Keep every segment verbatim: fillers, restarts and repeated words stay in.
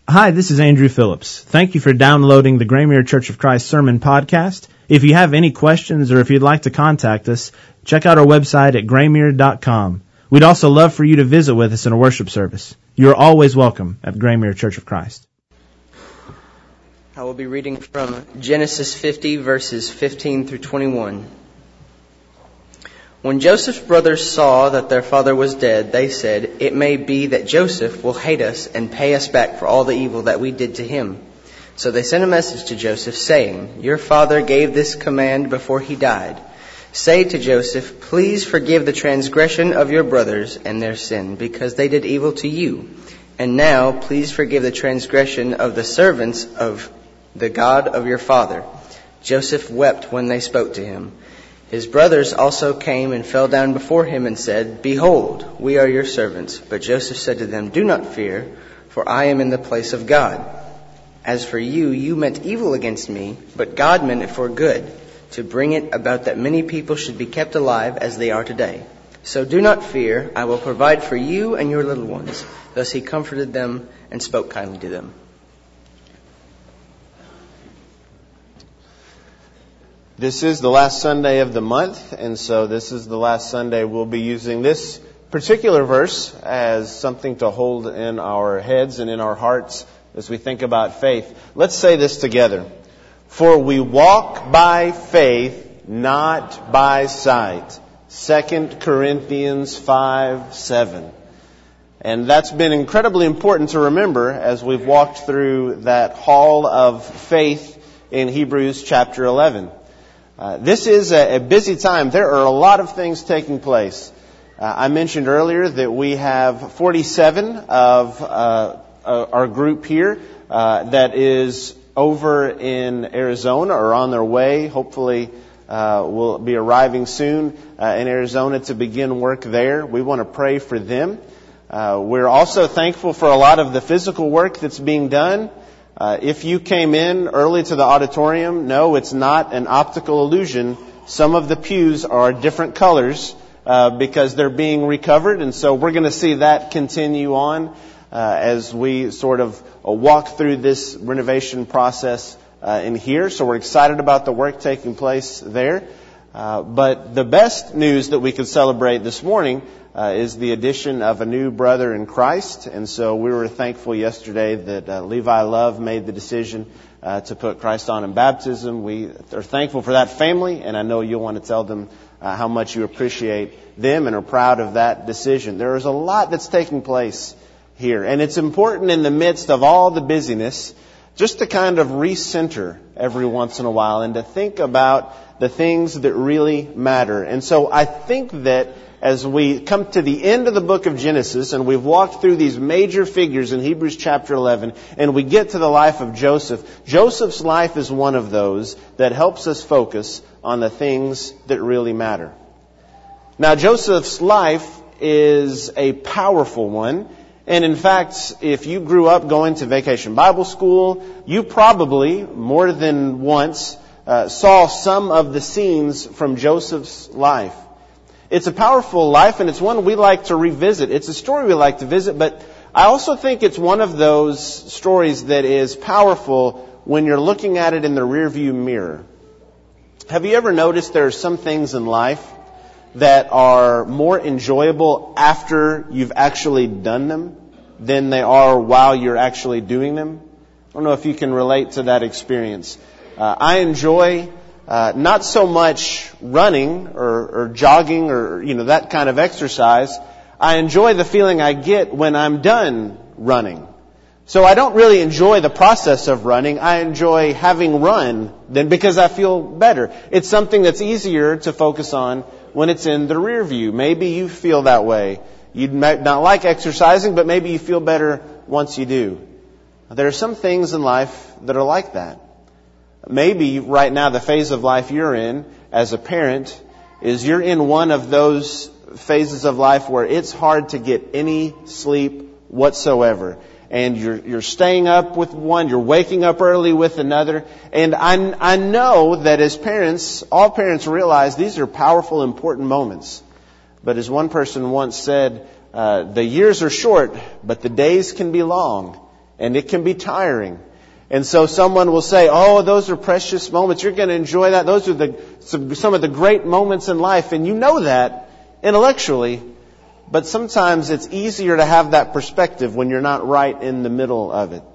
Hi, this is Andrew Phillips. Thank you for downloading the Graymere Church of Christ Sermon Podcast. If you have any questions or if you'd like to contact us, check out our website at graymere dot com. We'd also love for you to visit with us in a worship service. You are always welcome at Graymere Church of Christ. I will be reading from Genesis fifty, verses fifteen through twenty-one. When Joseph's brothers saw that their father was dead, they said, "It may be that Joseph will hate us and pay us back for all the evil that we did to him." So they sent a message to Joseph, saying, "Your father gave this command before he died. Say to Joseph, please forgive the transgression of your brothers and their sin, because they did evil to you. And now please forgive the transgression of the servants of the God of your father." Joseph wept when they spoke to him. His brothers also came and fell down before him and said, "Behold, we are your servants." But Joseph said to them, "Do not fear, for I am in the place of God. As for you, you meant evil against me, but God meant it for good, to bring it about that many people should be kept alive as they are today. So do not fear, I will provide for you and your little ones." Thus he comforted them and spoke kindly to them. This is the last Sunday of the month, and so this is the last Sunday we'll be using this particular verse as something to hold in our heads and in our hearts as we think about faith. Let's say this together. For we walk by faith, not by sight. Second Corinthians five seven. And that's been incredibly important to remember as we've walked through that hall of faith in Hebrews chapter eleven. Uh, this is a, a busy time. There are a lot of things taking place. Uh, I mentioned earlier that we have forty-seven of uh, our group here uh, that is over in Arizona or on their way. Hopefully uh, will be arriving soon uh, in Arizona to begin work there. We want to pray for them. Uh, we're also thankful for a lot of the physical work that's being done. Uh, if you came in early to the auditorium, no, it's not an optical illusion. Some of the pews are different colors uh, because they're being recovered, and so we're going to see that continue on uh, as we sort of uh, walk through this renovation process uh, in here. So we're excited about the work taking place there. Uh, but the best news that we could celebrate this morning Uh, is the addition of a new brother in Christ. And so we were thankful yesterday that uh, Levi Love made the decision uh, to put Christ on in baptism. We are thankful for that family, and I know you'll want to tell them uh, how much you appreciate them and are proud of that decision. There is a lot that's taking place here, and it's important in the midst of all the busyness just to kind of recenter every once in a while and to think about the things that really matter. And so I think that as we come to the end of the book of Genesis and we've walked through these major figures in Hebrews chapter eleven and we get to the life of Joseph, Joseph's life is one of those that helps us focus on the things that really matter. Now, Joseph's life is a powerful one. And in fact, if you grew up going to Vacation Bible School, you probably, more than once, uh, saw some of the scenes from Joseph's life. It's a powerful life, and it's one we like to revisit. It's a story we like to visit, but I also think it's one of those stories that is powerful when you're looking at it in the rearview mirror. Have you ever noticed there are some things in life that are more enjoyable after you've actually done them than they are while you're actually doing them? I don't know if you can relate to that experience. Uh, I enjoy Uh, not so much running or, or jogging or, you know, that kind of exercise. I enjoy the feeling I get when I'm done running. So I don't really enjoy the process of running. I enjoy having run then because I feel better. It's something that's easier to focus on when it's in the rear view. Maybe you feel that way. You might not like exercising, but maybe you feel better once you do. There are some things in life that are like that. Maybe right now the phase of life you're in as a parent is you're in one of those phases of life where it's hard to get any sleep whatsoever. And you're, you're staying up with one, you're waking up early with another. And I, I know that as parents, all parents realize these are powerful, important moments. But as one person once said, uh, the years are short, but the days can be long. And it can be tiring. And so someone will say, oh, those are precious moments. You're going to enjoy that. Those are the some of the great moments in life. And you know that intellectually. But sometimes it's easier to have that perspective when you're not right in the middle of it.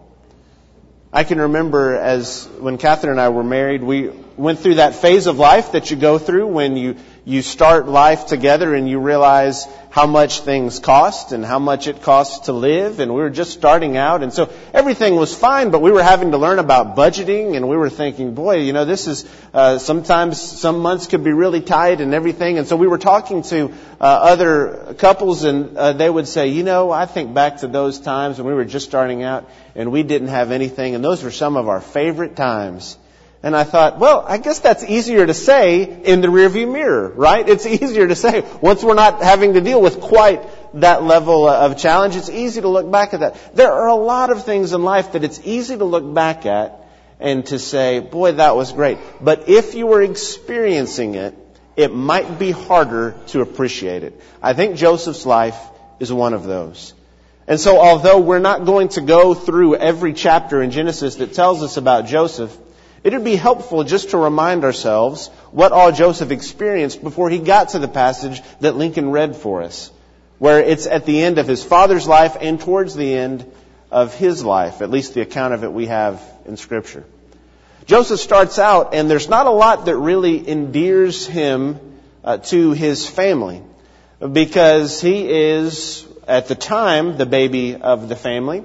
I can remember as when Catherine and I were married, we went through that phase of life that you go through when you, you start life together and you realize how much things cost and how much it costs to live. And we were just starting out. And so everything was fine, but we were having to learn about budgeting. And we were thinking, boy, you know, this is uh, sometimes some months could be really tight and everything. And so we were talking to uh, other couples and uh, they would say, you know, I think back to those times when we were just starting out and we didn't have anything. And those were some of our favorite times. And I thought, well, I guess that's easier to say in the rearview mirror, right? It's easier to say once we're not having to deal with quite that level of challenge. It's easy to look back at that. There are a lot of things in life that it's easy to look back at and to say, boy, that was great. But if you were experiencing it, it might be harder to appreciate it. I think Joseph's life is one of those. And so although we're not going to go through every chapter in Genesis that tells us about Joseph, it would be helpful just to remind ourselves what all Joseph experienced before he got to the passage that Lincoln read for us, where it's at the end of his father's life and towards the end of his life, at least the account of it we have in Scripture. Joseph starts out, and there's not a lot that really endears him uh, to his family, because he is, at the time, the baby of the family,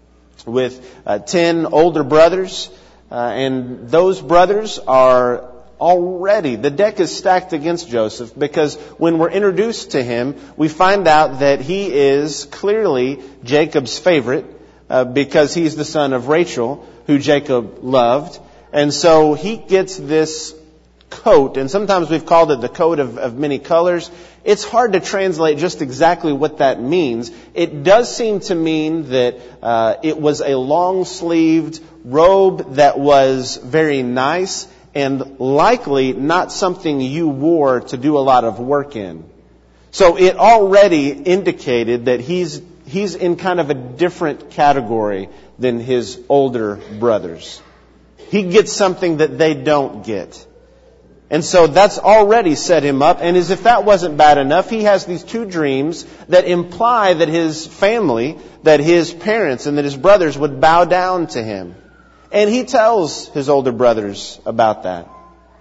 with uh, ten older brothers. Uh, and those brothers are already, the deck is stacked against Joseph, because when we're introduced to him, we find out that he is clearly Jacob's favorite, uh, because he's the son of Rachel, who Jacob loved. And so he gets this coat, and sometimes we've called it the coat of, of many colors. It's hard to translate just exactly what that means. It does seem to mean that uh, it was a long-sleeved robe that was very nice and likely not something you wore to do a lot of work in. So it already indicated that he's he's in kind of a different category than his older brothers. He gets something that they don't get. And so that's already set him up. And as if that wasn't bad enough, he has these two dreams that imply that his family, that his parents and that his brothers would bow down to him. And he tells his older brothers about that.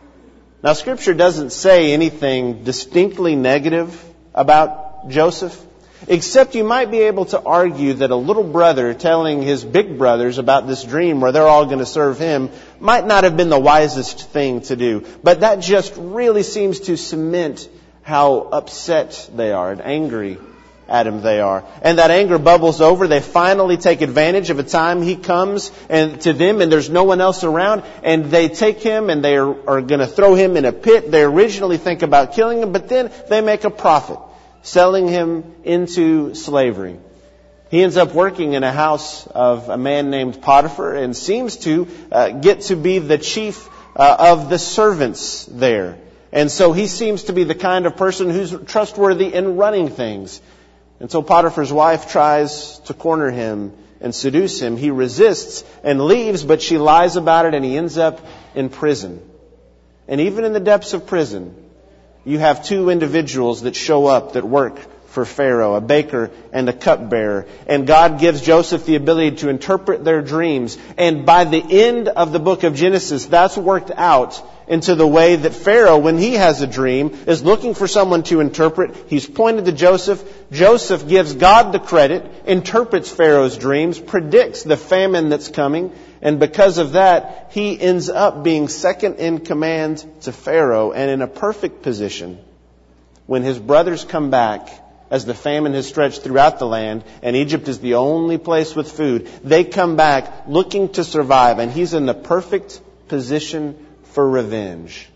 Now, Scripture doesn't say anything distinctly negative about Joseph, except you might be able to argue that a little brother telling his big brothers about this dream where they're all going to serve him might not have been the wisest thing to do. But that just really seems to cement how upset they are and angry at him they are. And that anger bubbles over. They finally take advantage of a time he comes and to them and there's no one else around. And they take him and they are, are going to throw him in a pit. They originally think about killing him, but then they make a profit, selling him into slavery. He ends up working in a house of a man named Potiphar and seems to uh, get to be the chief uh, of the servants there. And so he seems to be the kind of person who's trustworthy in running things. And so Potiphar's wife tries to corner him and seduce him. He resists and leaves, but she lies about it and he ends up in prison. And even in the depths of prison, you have two individuals that show up that work for Pharaoh, a baker and a cupbearer. And God gives Joseph the ability to interpret their dreams. And by the end of the book of Genesis, that's worked out into the way that Pharaoh, when he has a dream, is looking for someone to interpret. He's pointed to Joseph. Joseph gives God the credit, interprets Pharaoh's dreams, predicts the famine that's coming. And because of that, he ends up being second in command to Pharaoh and in a perfect position when his brothers come back as the famine has stretched throughout the land and Egypt is the only place with food. They come back looking to survive and he's in the perfect position for revenge.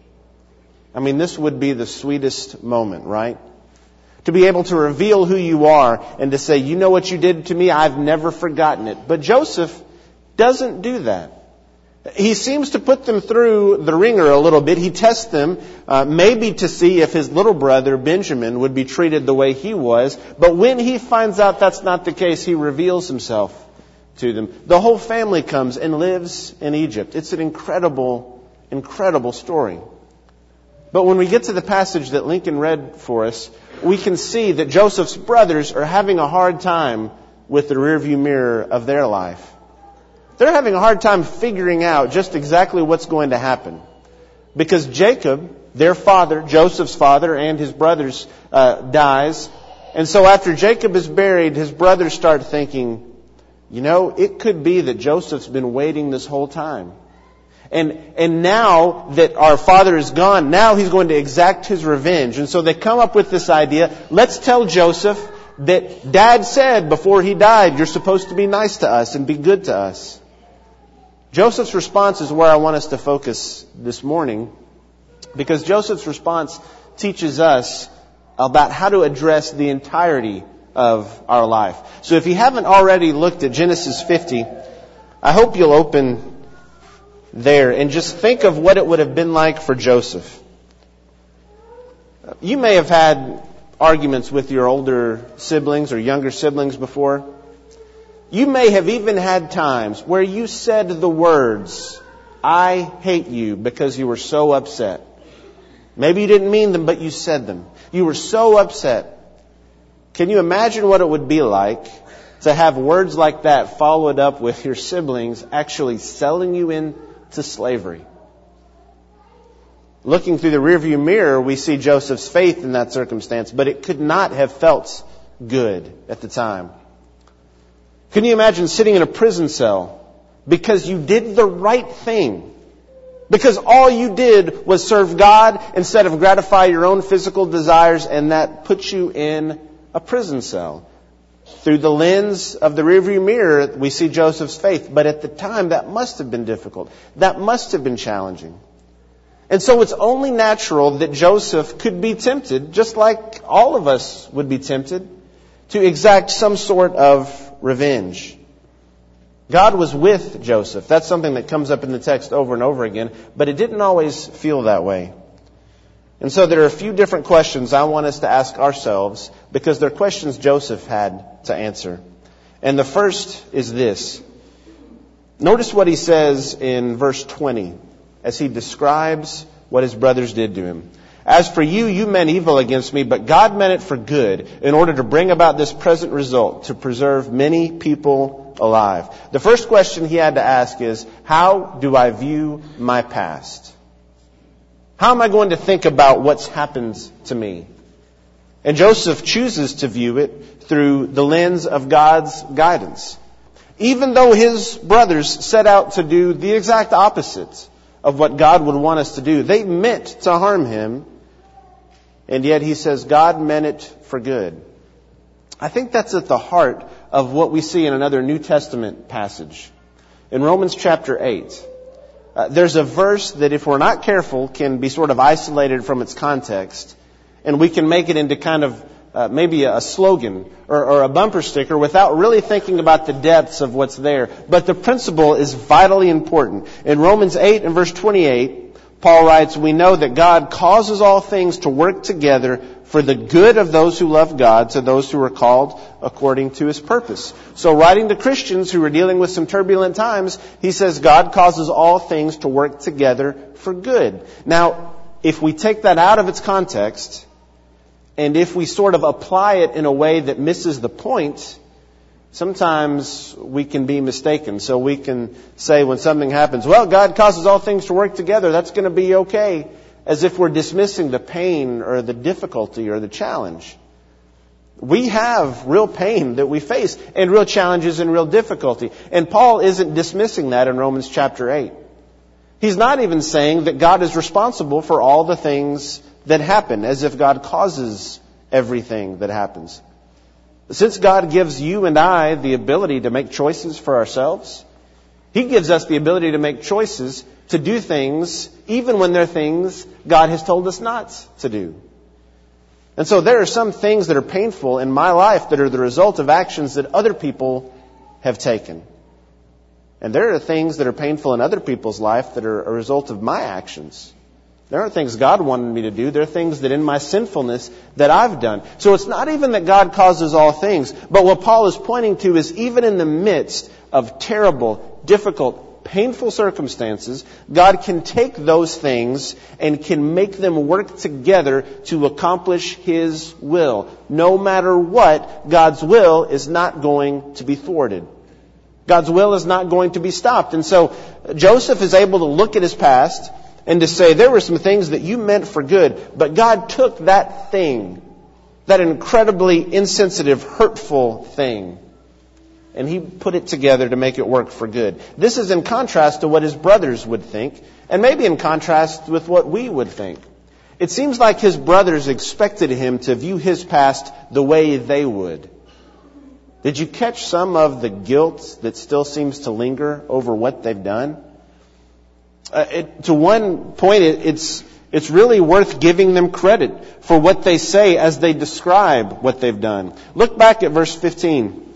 I mean, this would be the sweetest moment, right? To be able to reveal who you are and to say, you know what you did to me? I've never forgotten it. But Joseph doesn't do that. He seems to put them through the ringer a little bit. He tests them, uh, maybe to see if his little brother Benjamin would be treated the way he was. But when he finds out that's not the case, he reveals himself to them. The whole family comes and lives in Egypt. It's an incredible, incredible story. But when we get to the passage that Lincoln read for us, we can see that Joseph's brothers are having a hard time with the rearview mirror of their life. They're having a hard time figuring out just exactly what's going to happen. Because Jacob, their father, Joseph's father, and his brothers uh, dies. And so after Jacob is buried, his brothers start thinking, you know, it could be that Joseph's been waiting this whole time. And and now that our father is gone, now he's going to exact his revenge. And so they come up with this idea, let's tell Joseph that Dad said before he died, you're supposed to be nice to us and be good to us. Joseph's response is where I want us to focus this morning, because Joseph's response teaches us about how to address the entirety of our life. So if you haven't already looked at Genesis fifty, I hope you'll open there and just think of what it would have been like for Joseph. You may have had arguments with your older siblings or younger siblings before. You may have even had times where you said the words, I hate you, because you were so upset. Maybe you didn't mean them, but you said them. You were so upset. Can you imagine what it would be like to have words like that followed up with your siblings actually selling you into slavery? Looking through the rearview mirror, we see Joseph's faith in that circumstance, but it could not have felt good at the time. Can you imagine sitting in a prison cell because you did the right thing? Because all you did was serve God instead of gratify your own physical desires, and that put you in a prison cell. Through the lens of the rearview mirror, we see Joseph's faith. But at the time, that must have been difficult. That must have been challenging. And so it's only natural that Joseph could be tempted, just like all of us would be tempted, to exact some sort of revenge. God was with Joseph. That's something that comes up in the text over and over again, but it didn't always feel that way. And so there are a few different questions I want us to ask ourselves, because they're questions Joseph had to answer. And the first is this. Notice what he says in verse twenty as he describes what his brothers did to him. As for you, you meant evil against me, but God meant it for good, in order to bring about this present result, to preserve many people alive. The first question he had to ask is, how do I view my past? How am I going to think about what's happened to me? And Joseph chooses to view it through the lens of God's guidance. Even though his brothers set out to do the exact opposite of what God would want us to do, they meant to harm him. And yet he says, God meant it for good. I think that's at the heart of what we see in another New Testament passage. In Romans chapter eight, uh, there's a verse that, if we're not careful, can be sort of isolated from its context. And we can make it into kind of uh, maybe a slogan or, or a bumper sticker without really thinking about the depths of what's there. But the principle is vitally important. In Romans eight and verse twenty-eight, Paul writes, we know that God causes all things to work together for the good of those who love God, to those who are called according to His purpose. So writing to Christians who are dealing with some turbulent times, he says God causes all things to work together for good. Now, if we take that out of its context, and if we sort of apply it in a way that misses the point, sometimes we can be mistaken. So we can say when something happens, well, God causes all things to work together, that's going to be okay, as if we're dismissing the pain or the difficulty or the challenge. We have real pain that we face, and real challenges and real difficulty. And Paul isn't dismissing that in Romans chapter eight. He's not even saying that God is responsible for all the things that happen, as if God causes everything that happens. Since God gives you and I the ability to make choices for ourselves, He gives us the ability to make choices to do things even when they're things God has told us not to do. And so there are some things that are painful in my life that are the result of actions that other people have taken. And there are things that are painful in other people's life that are a result of my actions. There aren't things God wanted me to do. There are things that in my sinfulness that I've done. So it's not even that God causes all things. But what Paul is pointing to is even in the midst of terrible, difficult, painful circumstances, God can take those things and can make them work together to accomplish His will. No matter what, God's will is not going to be thwarted. God's will is not going to be stopped. And so Joseph is able to look at his past and to say, there were some things that you meant for good, but God took that thing, that incredibly insensitive, hurtful thing, and He put it together to make it work for good. This is in contrast to what his brothers would think, and maybe in contrast with what we would think. It seems like his brothers expected him to view his past the way they would. Did you catch some of the guilt that still seems to linger over what they've done? Uh, it, to one point, it, it's it's really worth giving them credit for what they say as they describe what they've done. Look back at verse fifteen.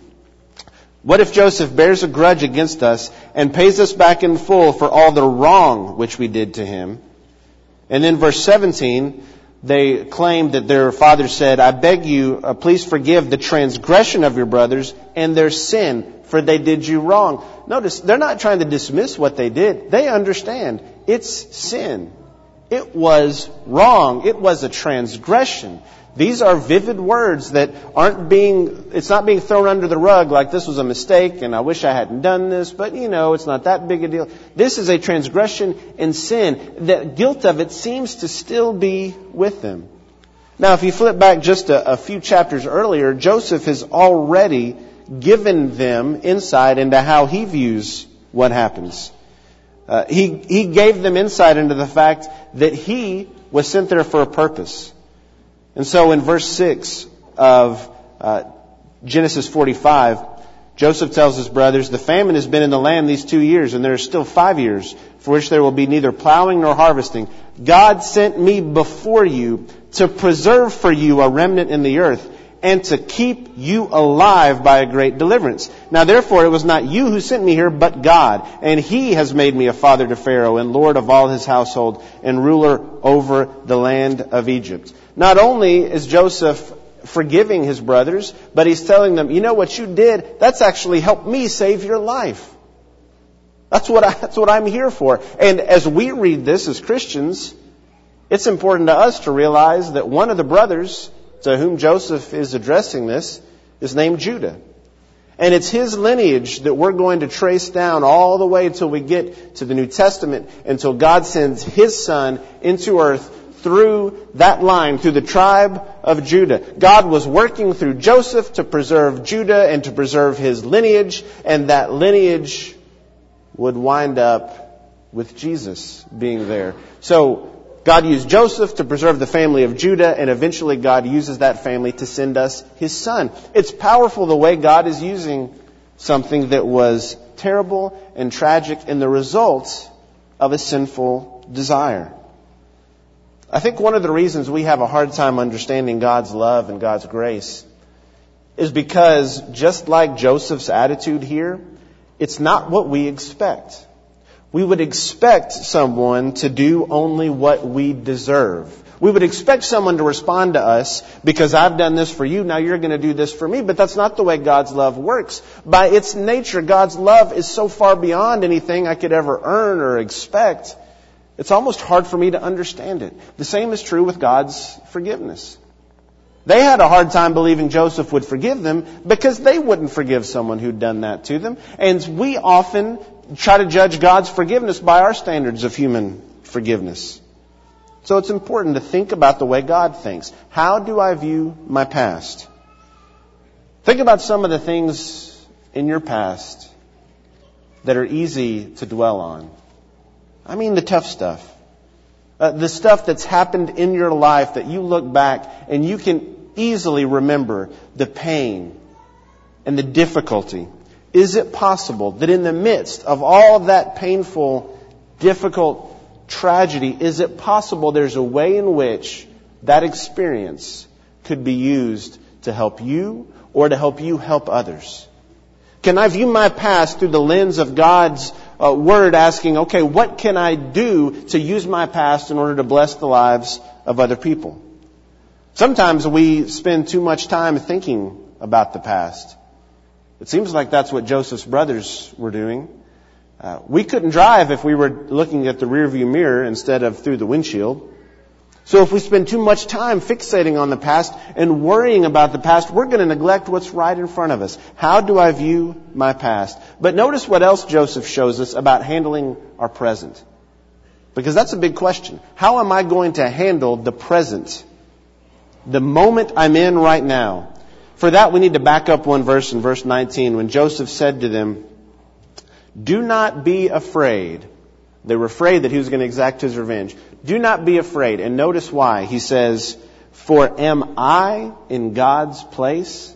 What if Joseph bears a grudge against us and pays us back in full for all the wrong which we did to him? And then verse seventeen, they claim that their father said, I beg you, uh, please forgive the transgression of your brothers and their sin, for they did you wrong. Notice, they're not trying to dismiss what they did. They understand it's sin. It was wrong. It was a transgression. These are vivid words that aren't being, it's not being thrown under the rug like this was a mistake and I wish I hadn't done this, but you know, it's not that big a deal. This is a transgression and sin. The guilt of it seems to still be with them. Now, if you flip back just a, a few chapters earlier, Joseph has already given them insight into how he views what happens. Uh, he, he gave them insight into the fact that he was sent there for a purpose. And so in verse six of uh, Genesis forty-five, Joseph tells his brothers, the famine has been in the land these two years, and there are still five years for which there will be neither plowing nor harvesting. God sent me before you to preserve for you a remnant in the earth, and to keep you alive by a great deliverance. Now therefore it was not you who sent me here, but God. And He has made me a father to Pharaoh, and Lord of all his household, and ruler over the land of Egypt. Not only is Joseph forgiving his brothers, but he's telling them, you know what you did? That's actually helped me save your life. That's what I, that's what I'm here for. And as we read this as Christians, it's important to us to realize that one of the brothers to whom Joseph is addressing this is named Judah. And it's his lineage that we're going to trace down all the way until we get to the New Testament, until God sends His Son into earth through that line, through the tribe of Judah. God was working through Joseph to preserve Judah and to preserve his lineage, and that lineage would wind up with Jesus being there. So God used Joseph to preserve the family of Judah, and eventually God uses that family to send us His Son. It's powerful the way God is using something that was terrible and tragic in the results of a sinful desire. I think one of the reasons we have a hard time understanding God's love and God's grace is because, just like Joseph's attitude here, it's not what we expect. We would expect someone to do only what we deserve. We would expect someone to respond to us because I've done this for you, now you're going to do this for me. But that's not the way God's love works. By its nature, God's love is so far beyond anything I could ever earn or expect. It's almost hard for me to understand it. The same is true with God's forgiveness. They had a hard time believing Joseph would forgive them because they wouldn't forgive someone who'd done that to them. And we often try to judge God's forgiveness by our standards of human forgiveness. So it's important to think about the way God thinks. How do I view my past? Think about some of the things in your past that are easy to dwell on. I mean the tough stuff. Uh, the stuff that's happened in your life that you look back and you can easily remember the pain and the difficulty. Is it possible that in the midst of all of that painful, difficult tragedy, is it possible there's a way in which that experience could be used to help you or to help you help others? Can I view my past through the lens of God's uh, word asking, okay, what can I do to use my past in order to bless the lives of other people? Sometimes we spend too much time thinking about the past. It seems like that's what Joseph's brothers were doing. Uh, we couldn't drive if we were looking at the rearview mirror instead of through the windshield. So if we spend too much time fixating on the past and worrying about the past, we're going to neglect what's right in front of us. How do I view my past? But notice what else Joseph shows us about handling our present. Because that's a big question. How am I going to handle the present? The moment I'm in right now. For that, we need to back up one verse in verse nineteen when Joseph said to them, "Do not be afraid." They were afraid that he was going to exact his revenge. Do not be afraid. And notice why. He says, "For am I in God's place?"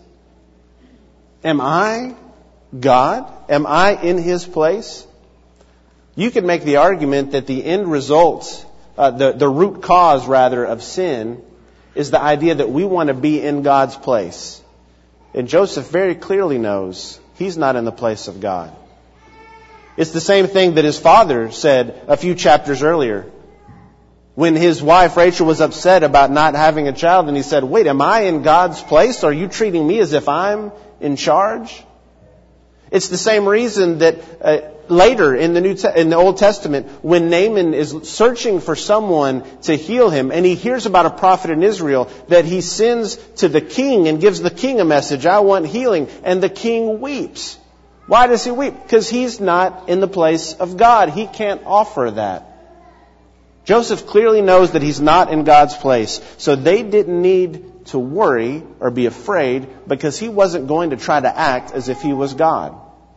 Am I God? Am I in His place? You could make the argument that the end result, uh, the, the root cause rather of sin, is the idea that we want to be in God's place. And Joseph very clearly knows he's not in the place of God. It's the same thing that his father said a few chapters earlier. When his wife Rachel was upset about not having a child, and he said, "Wait, am I in God's place? Are you treating me as if I'm in charge?" It's the same reason that uh, later in the New Te- in the Old Testament, when Naaman is searching for someone to heal him, and he hears about a prophet in Israel, that he sends to the king and gives the king a message, "I want healing," and the king weeps. Why does he weep? Because he's not in the place of God. He can't offer that. Joseph clearly knows that he's not in God's place. So they didn't need to worry or be afraid because he wasn't going to try to act as if he was God.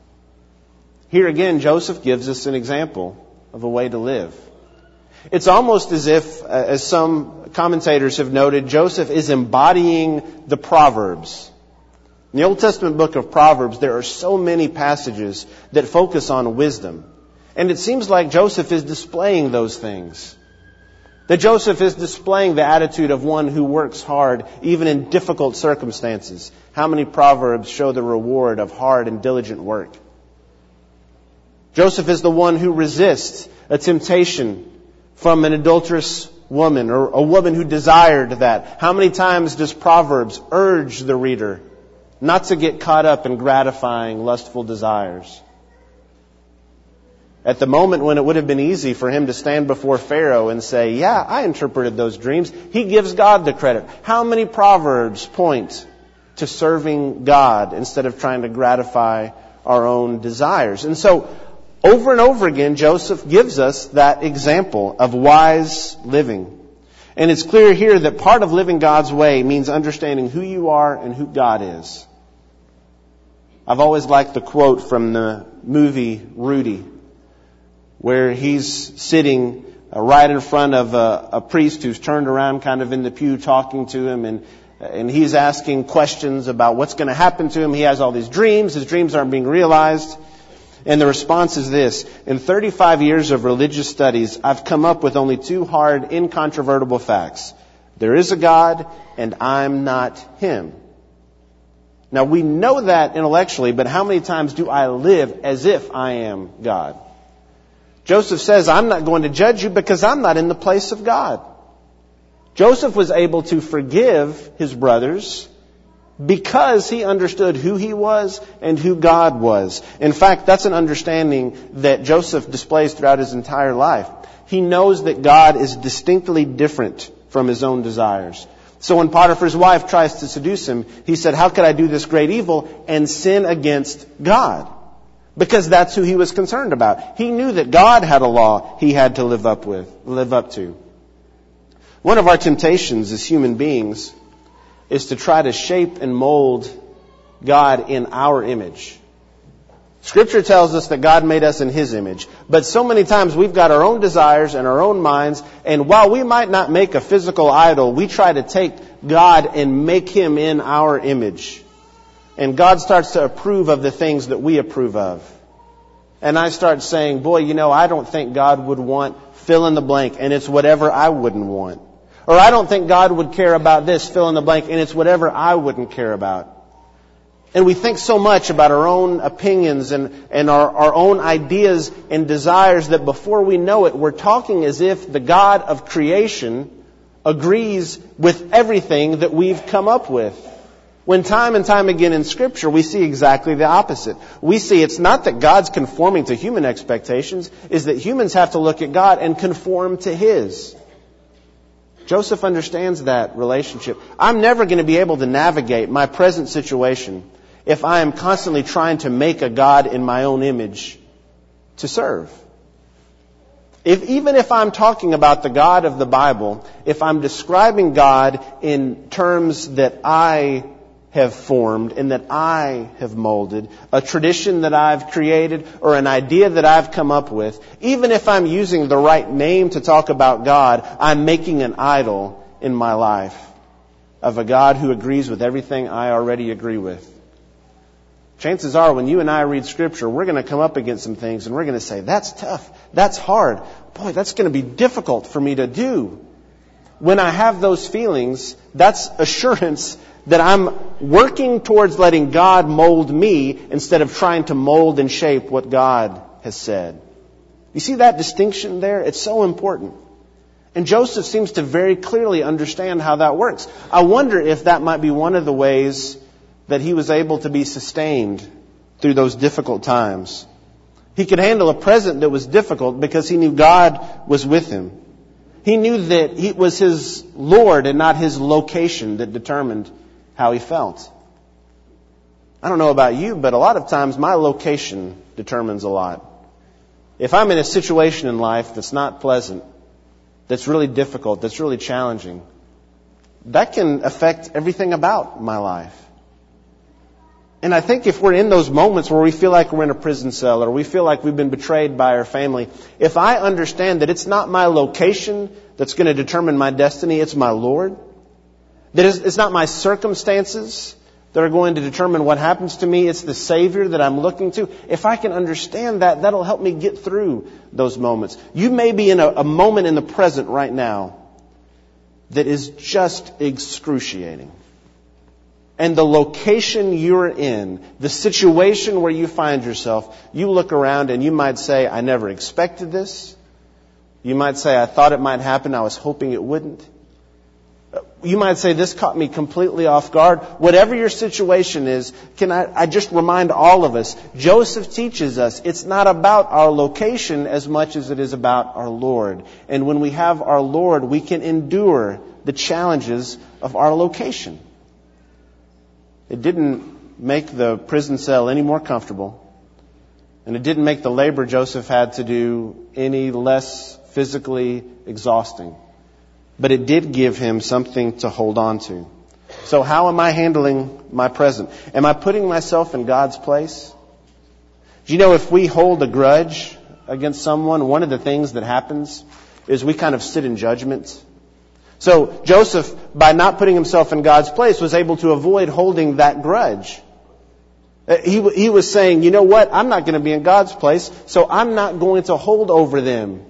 Here again, Joseph gives us an example of a way to live. It's almost as if, as some commentators have noted, Joseph is embodying the Proverbs. In the Old Testament book of Proverbs, there are so many passages that focus on wisdom. And it seems like Joseph is displaying those things. That Joseph is displaying the attitude of one who works hard, even in difficult circumstances. How many Proverbs show the reward of hard and diligent work? Joseph is the one who resists a temptation from an adulterous woman or a woman who desired that. How many times does Proverbs urge the reader not to get caught up in gratifying lustful desires? At the moment when it would have been easy for him to stand before Pharaoh and say, "Yeah, I interpreted those dreams," he gives God the credit. How many Proverbs point to serving God instead of trying to gratify our own desires? And so, over and over again, Joseph gives us that example of wise living. And it's clear here that part of living God's way means understanding who you are and who God is. I've always liked the quote from the movie Rudy, where he's sitting right in front of a, a priest who's turned around kind of in the pew talking to him, and and he's asking questions about what's going to happen to him. He has all these dreams. His dreams aren't being realized. And the response is this: "In thirty-five years of religious studies, I've come up with only two hard, incontrovertible facts. There is a God, and I'm not Him." Now, we know that intellectually, but how many times do I live as if I am God? Joseph says, "I'm not going to judge you because I'm not in the place of God." Joseph was able to forgive his brothers because he understood who he was and who God was. In fact, that's an understanding that Joseph displays throughout his entire life. He knows that God is distinctly different from his own desires. So when Potiphar's wife tries to seduce him, he said, "How could I do this great evil and sin against God?" Because that's who he was concerned about. He knew that God had a law he had to live up with, live up to. One of our temptations as human beings is to try to shape and mold God in our image. Scripture tells us that God made us in His image. But so many times we've got our own desires and our own minds, and while we might not make a physical idol, we try to take God and make Him in our image. And God starts to approve of the things that we approve of. And I start saying, "Boy, you know, I don't think God would want fill in the blank, and it's whatever I wouldn't want." Or "I don't think God would care about this, fill in the blank, and it's whatever I wouldn't care about." And we think so much about our own opinions and, and our, our own ideas and desires that before we know it, we're talking as if the God of creation agrees with everything that we've come up with. When time and time again in Scripture, we see exactly the opposite. We see it's not that God's conforming to human expectations, is that humans have to look at God and conform to His. Joseph understands that relationship. I'm never going to be able to navigate my present situation if I am constantly trying to make a God in my own image to serve. If, even if I'm talking about the God of the Bible, if I'm describing God in terms that I have formed and that I have molded, a tradition that I've created or an idea that I've come up with, even if I'm using the right name to talk about God, I'm making an idol in my life of a God who agrees with everything I already agree with. Chances are when you and I read Scripture, we're going to come up against some things and we're going to say, that's tough, that's hard. Boy, that's going to be difficult for me to do. When I have those feelings, that's assurance that I'm working towards letting God mold me instead of trying to mold and shape what God has said. You see that distinction there? It's so important. And Joseph seems to very clearly understand how that works. I wonder if that might be one of the ways that he was able to be sustained through those difficult times. He could handle a present that was difficult because he knew God was with him. He knew that it was his Lord and not his location that determined how he felt. I don't know about you, but a lot of times my location determines a lot. If I'm in a situation in life that's not pleasant, that's really difficult, that's really challenging, that can affect everything about my life. And I think if we're in those moments where we feel like we're in a prison cell or we feel like we've been betrayed by our family, if I understand that it's not my location that's going to determine my destiny, it's my Lord, that it's not my circumstances that are going to determine what happens to me, it's the Savior that I'm looking to. If I can understand that, that'll help me get through those moments. You may be in a, a moment in the present right now that is just excruciating. And the location you're in, the situation where you find yourself, you look around and you might say, I never expected this. You might say, I thought it might happen, I was hoping it wouldn't. You might say, this caught me completely off guard. Whatever your situation is, can I, I just remind all of us, Joseph teaches us it's not about our location as much as it is about our Lord. And when we have our Lord, we can endure the challenges of our location. It didn't make the prison cell any more comfortable. And it didn't make the labor Joseph had to do any less physically exhausting. But it did give him something to hold on to. So how am I handling my present? Am I putting myself in God's place? Do you know if we hold a grudge against someone, one of the things that happens is we kind of sit in judgment. So Joseph, by not putting himself in God's place, was able to avoid holding that grudge. He, he was saying, you know what, I'm not going to be in God's place, so I'm not going to hold over them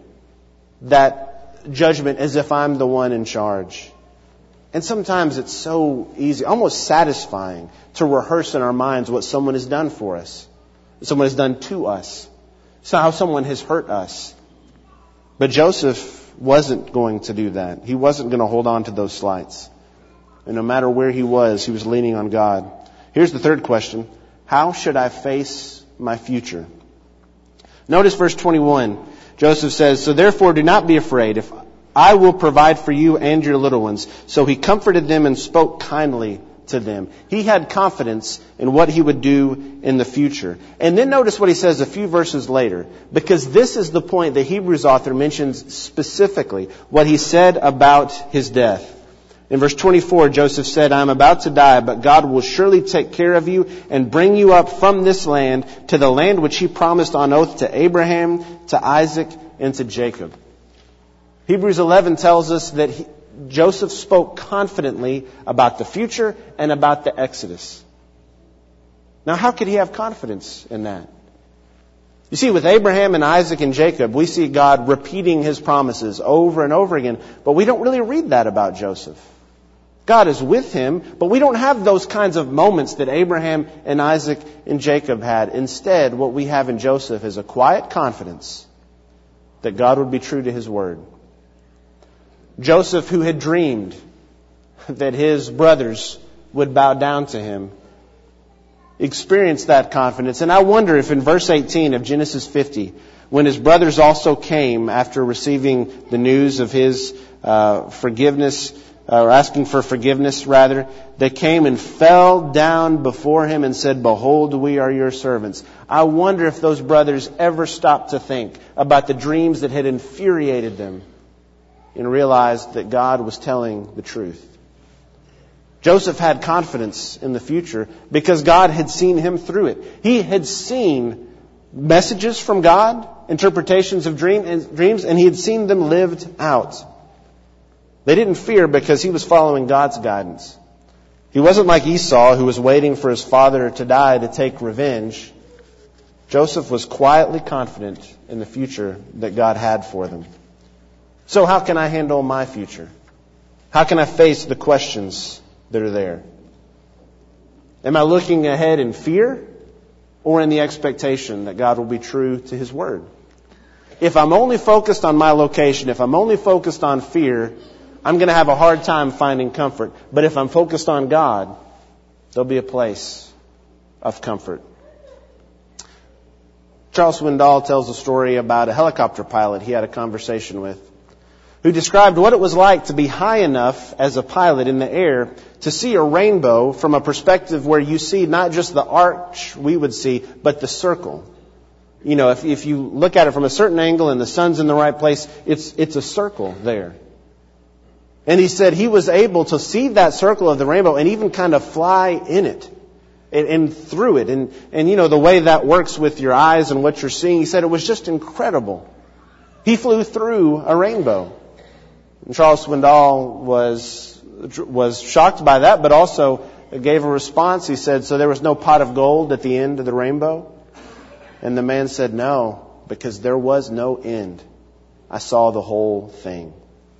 that judgment as if I'm the one in charge. And sometimes it's so easy, almost satisfying, to rehearse in our minds what someone has done for us, someone has done to us, so how someone has hurt us. But Joseph wasn't going to do that. He wasn't going to hold on to those slights. And no matter where he was, he was leaning on God. Here's the third question. How should I face my future? Notice verse twenty-one. Joseph says, so therefore do not be afraid. If I will provide for you and your little ones. So he comforted them and spoke kindly to them. He had confidence in what he would do in the future. And then notice what he says a few verses later, because this is the point the Hebrews author mentions specifically, what he said about his death. In verse twenty-four, Joseph said, I am about to die, but God will surely take care of you and bring you up from this land to the land which he promised on oath to Abraham, to Isaac, and to Jacob. Hebrews eleven tells us that he, Joseph spoke confidently about the future and about the Exodus. Now, how could he have confidence in that? You see, with Abraham and Isaac and Jacob, we see God repeating his promises over and over again, but we don't really read that about Joseph. God is with him, but we don't have those kinds of moments that Abraham and Isaac and Jacob had. Instead, what we have in Joseph is a quiet confidence that God would be true to his word. Joseph, who had dreamed that his brothers would bow down to him, experienced that confidence. And I wonder if in verse eighteen of Genesis fifty, when his brothers also came after receiving the news of his uh, forgiveness, or asking for forgiveness rather, they came and fell down before him and said, "Behold, we are your servants." I wonder if those brothers ever stopped to think about the dreams that had infuriated them and realized that God was telling the truth. Joseph had confidence in the future because God had seen him through it. He had seen messages from God, interpretations of dream and dreams, and he had seen them lived out. They didn't fear because he was following God's guidance. He wasn't like Esau, who was waiting for his father to die to take revenge. Joseph was quietly confident in the future that God had for them. So how can I handle my future? How can I face the questions that are there? Am I looking ahead in fear or in the expectation that God will be true to his word? If I'm only focused on my location, if I'm only focused on fear, I'm going to have a hard time finding comfort. But if I'm focused on God, there'll be a place of comfort. Charles Swindoll tells a story about a helicopter pilot he had a conversation with, who described what it was like to be high enough as a pilot in the air to see a rainbow from a perspective where you see not just the arch we would see, but the circle. You know, if, if you look at it from a certain angle and the sun's in the right place, it's, it's a circle there. And he said he was able to see that circle of the rainbow and even kind of fly in it and, and through it. And, and, you know, the way that works with your eyes and what you're seeing, he said it was just incredible. He flew through a rainbow. And Charles Swindoll was, was shocked by that, but also gave a response. He said, "So there was no pot of gold at the end of the rainbow?" And the man said, "No, because there was no end. I saw the whole thing."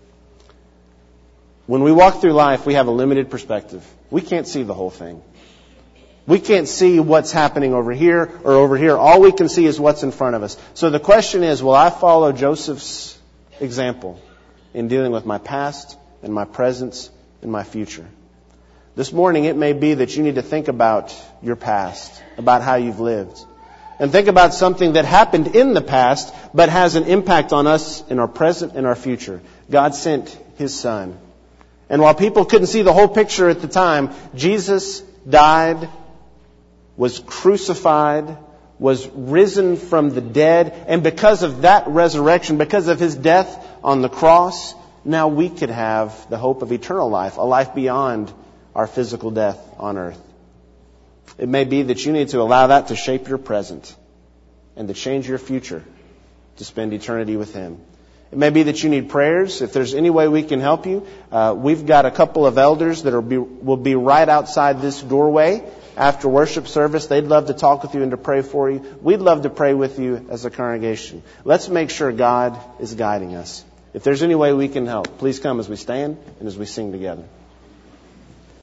When we walk through life, we have a limited perspective. We can't see the whole thing. We can't see what's happening over here or over here. All we can see is what's in front of us. So the question is, will I follow Joseph's example in dealing with my past and my present and my future? This morning, it may be that you need to think about your past, about how you've lived. And think about something that happened in the past, but has an impact on us in our present and our future. God sent his Son. And while people couldn't see the whole picture at the time, Jesus died, was crucified, was risen from the dead. And because of that resurrection, because of his death on the cross, now we could have the hope of eternal life, a life beyond our physical death on earth. It may be that you need to allow that to shape your present and to change your future to spend eternity with him. It may be that you need prayers. If there's any way we can help you, uh, we've got a couple of elders that are be, will be right outside this doorway after worship service. They'd love to talk with you and to pray for you. We'd love to pray with you as a congregation. Let's make sure God is guiding us. If there's any way we can help, please come as we stand and as we sing together.